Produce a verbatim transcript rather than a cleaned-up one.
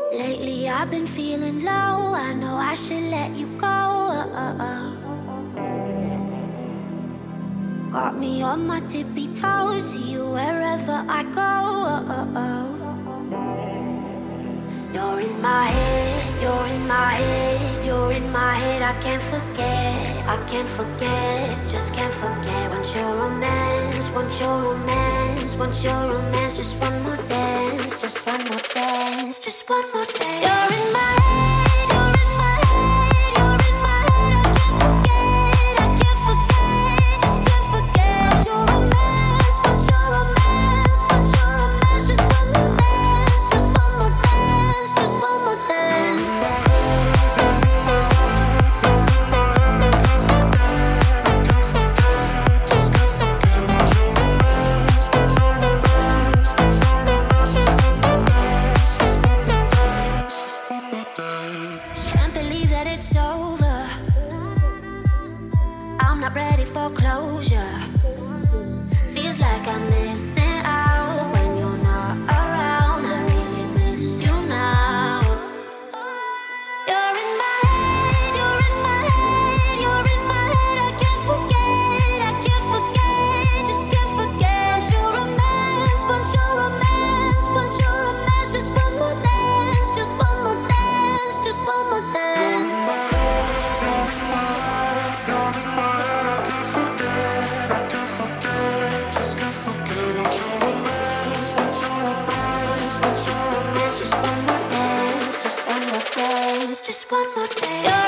Lately I've been feeling low. I know I should let you go. Got me on my tippy toes. See you wherever I go. You're in my head, you're in my head, you're in my head. I can't forget, I can't forget, just can't forget. Want your romance, want your romance, want your romance. Just one more dance, just one more dance, just one more dance. You're in my head, you're in my head, you're in my head. I can't forget, I can't forget, just can't forget. Your romance, want your romance, want your romance. Just one more dance, just one more dance, just one more dance. Can't believe that it's over. I'm not ready for closure. Feels like I'm missing out when you're not around. I really miss you now. You're in my head, you're in my head, you're in my head. I can't forget, I can't forget, just can't forget. Your romance, want your romance, want your romance. Just one more dance, just one more dance, just one more dance. Just one more dance, just one more dance, just one more dance.